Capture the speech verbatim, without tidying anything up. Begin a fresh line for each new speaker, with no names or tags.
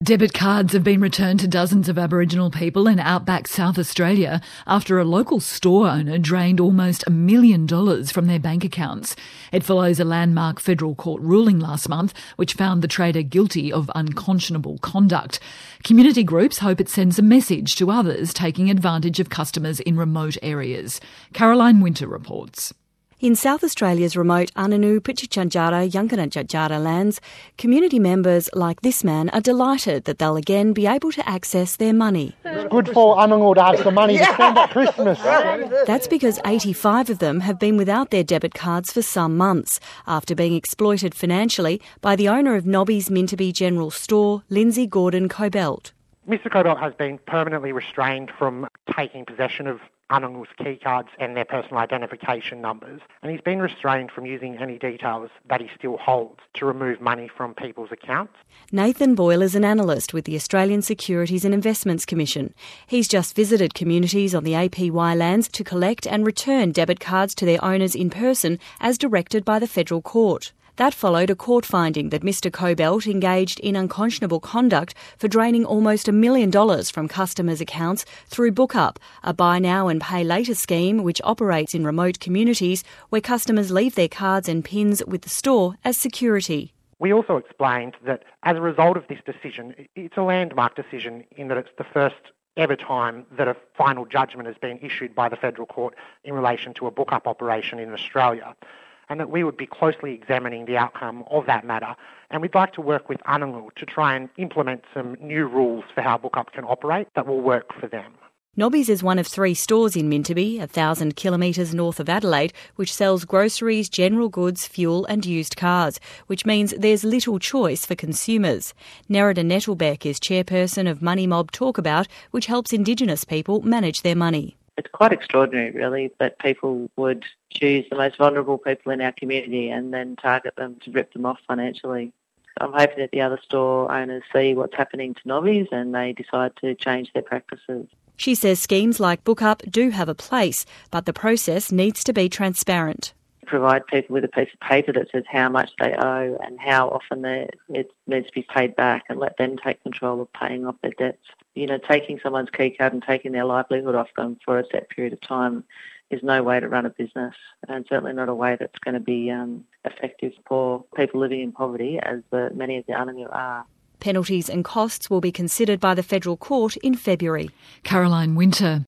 Debit cards have been returned to dozens of Aboriginal people in outback South Australia after a local store owner drained almost a million dollars from their bank accounts. It follows a landmark federal court ruling last month which found the trader guilty of unconscionable conduct. Community groups hope it sends a message to others taking advantage of customers in remote areas. Caroline Winter reports.
In South Australia's remote Anangu, Pitjantjatjara, Yankunytjatjara lands, community members like this man are delighted that they'll again be able to access their money.
It's good for Anangu to have some money to spend at Christmas.
That's because eighty-five of them have been without their debit cards for some months after being exploited financially by the owner of Nobby's Minterby General Store, Lindsay Gordon Cobelt.
Mister Cobelt has been permanently restrained from taking possession of Anangu's key cards and their personal identification numbers, and he's been restrained from using any details that he still holds to remove money from people's accounts.
Nathan Boyle is an analyst with the Australian Securities and Investments Commission. He's just visited communities on the A P Y lands to collect and return debit cards to their owners in person as directed by the federal court. That followed a court finding that Mister Cobelt engaged in unconscionable conduct for draining almost a million dollars from customers' accounts through BookUp, a buy now and pay later scheme which operates in remote communities where customers leave their cards and pins with the store as security.
We also explained that as a result of this decision, it's a landmark decision in that it's the first ever time that a final judgment has been issued by the federal court in relation to a BookUp operation in Australia, and that we would be closely examining the outcome of that matter. And we'd like to work with Anangu to try and implement some new rules for how BookUp can operate that will work for them.
Nobby's is one of three stores in Minterby, a thousand kilometres north of Adelaide, which sells groceries, general goods, fuel and used cars, which means there's little choice for consumers. Nerida Nettlebeck is chairperson of Money Mob Talkabout, which helps Indigenous people manage their money.
It's quite extraordinary, really, that people would choose the most vulnerable people in our community and then target them to rip them off financially. I'm hoping that the other store owners see what's happening to Nobby's and they decide to change their practices.
She says schemes like BookUp do have a place, but the process needs to be transparent.
Provide people with a piece of paper that says how much they owe and how often it needs to be paid back, and let them take control of paying off their debts. You know, taking someone's key card and taking their livelihood off them for a set period of time is no way to run a business, and certainly not a way that's going to be um, effective for people living in poverty, as the, many of the Anangu are.
Penalties and costs will be considered by the federal court in February.
Caroline Winter.